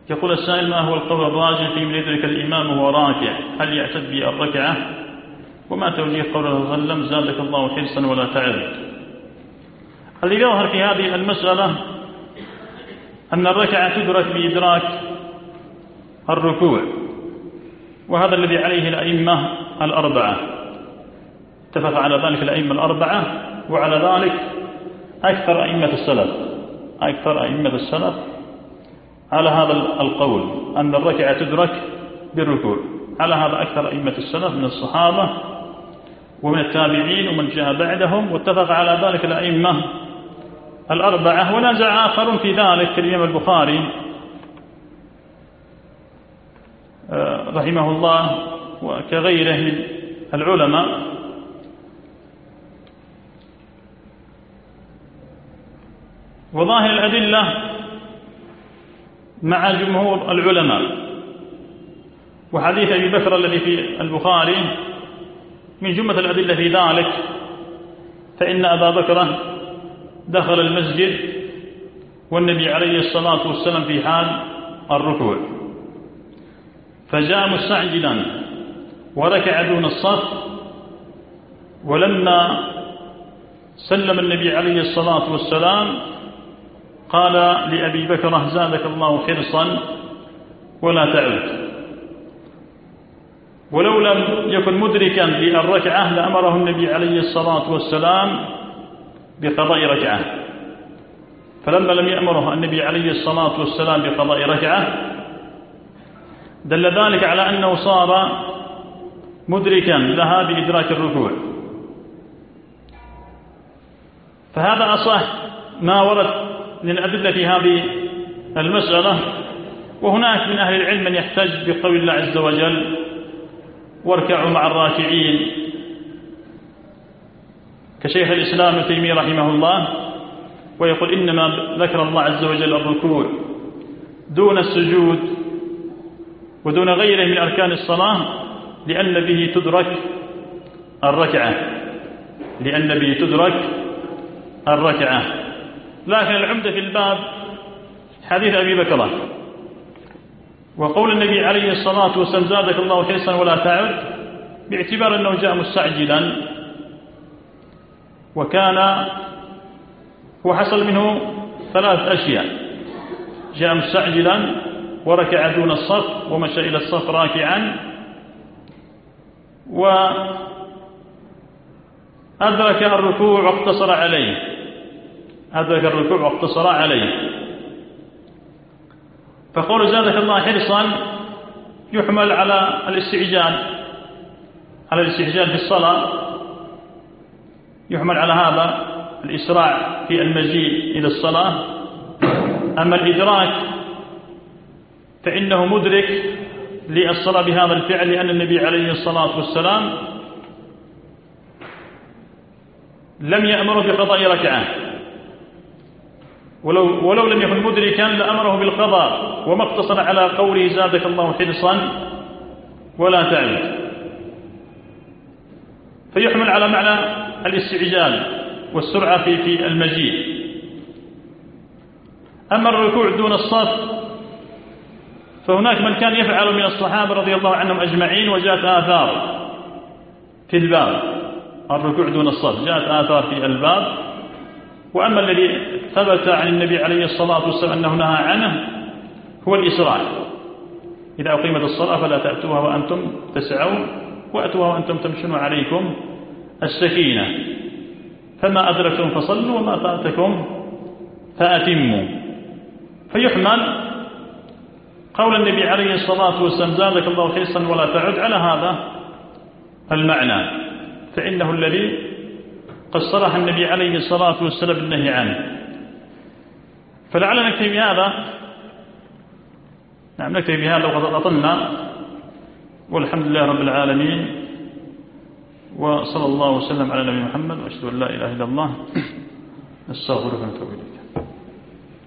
يقول السائل: ما هو القول الراجح في من يدرك الإمام وهو راكع؟ هل يعتد بالركعة؟ وما توجيه قول الله صلى الله عليه وسلم: زادك الله حرصا ولا تعد؟ الذي يظهر في هذه المسألة أن الركعة تدرك بإدراك الركوع، وهذا الذي عليه الأئمة الأربعة، اتفق على ذلك الأئمة الأربعة، وعلى ذلك أكثر أئمة السلف على هذا القول أن الركعة تدرك بالركوع. على هذا أكثر أئمة السلف من الصحابة ومن التابعين ومن جاء بعدهم، واتفق على ذلك الأئمة الأربعة. ونازع آخر في ذلك كالإمام البخاري رحمه الله وكغيره من العلماء، وظاهر الأدلة مع جمهور العلماء. وحديث أبي بكر الذي في البخاري من جملة الأدلة في ذلك، فإن أبا بكر دخل المسجد والنبي عليه الصلاة والسلام في حال الركوع، فجاء مستعجلا وركع دون الصف، ولما سلم النبي عليه الصلاة والسلام قال لأبي بكر: زادك الله حرصا ولا تعد. ولو لم يكن مدركا للركعة لأمره النبي عليه الصلاة والسلام بقضاء ركعة، فلما لم يأمره النبي عليه الصلاة والسلام بقضاء ركعة دل ذلك على أنه صار مدركا لها بإدراك الركوع. فهذا أصح ما ورد من الأدلة في هذه المسألة. وهناك من أهل العلم من يحتج بقول الله عز وجل: واركعوا مع الراكعين، كشيخ الإسلام ابن تيمية رحمه الله، ويقول: إنما ذكر الله عز وجل الركوع دون السجود ودون غيره من أركان الصلاة لأن به تدرك الركعة. لكن العمدة في الباب حديث أبي بكر وقول النبي عليه الصلاة والسلام: زادك الله حرصا ولا تعد، باعتبار أنه جاء مستعجلا، وكان وحصل منه 3 أشياء: جاء مستعجلا وركع دون الصف ومشى إلى الصف راكعا، وأدرك الركوع واقتصر عليه. فقول زادك الله حرصا يحمل على الاستعجال في الصلاة، يحمل على هذا الإسراع في المجيء إلى الصلاة. أما الإدراك فإنه مدرك للصلاة بهذا الفعل، لأن النبي عليه الصلاة والسلام لم يأمره بقضاء ركعة، ولو لم يكن مدركا لأمره بالقضاء، وما اقتصر على قوله: زادك الله حرصا ولا تعد. فيحمل على معنى الاستعجال والسرعة في المجيء. أما الركوع دون الصف فهناك من كان يفعل من الصحابة رضي الله عنهم أجمعين، وجاءت آثار في الباب. الركوع دون الصف جاءت آثار في الباب. وأما الذي ثبت عن النبي عليه الصلاة والسلام أنه نهى عنه هو الإسراع: إذا أقيمت الصلاة فلا تأتوها وأنتم تسعون، وأتوها وأنتم تمشون عليكم السكينة، فما أدركتم فصلوا وما فاتكم فأتموا. فيحمل قول النبي عليه الصلاة والسلام: زادك الله حرصا ولا تعد على هذا المعنى، فإنه الذي قد صرح النبي عليه الصلاة والسلام بالنهي عنه. فلعلنا نكتفي بهذا. نكتفي بهذا وقد أطلنا، والحمد لله رب العالمين، وصلى الله وسلم على نبينا محمد، وأشهد أن لا إله إلا الله، نستغفرك ونتوب إليك.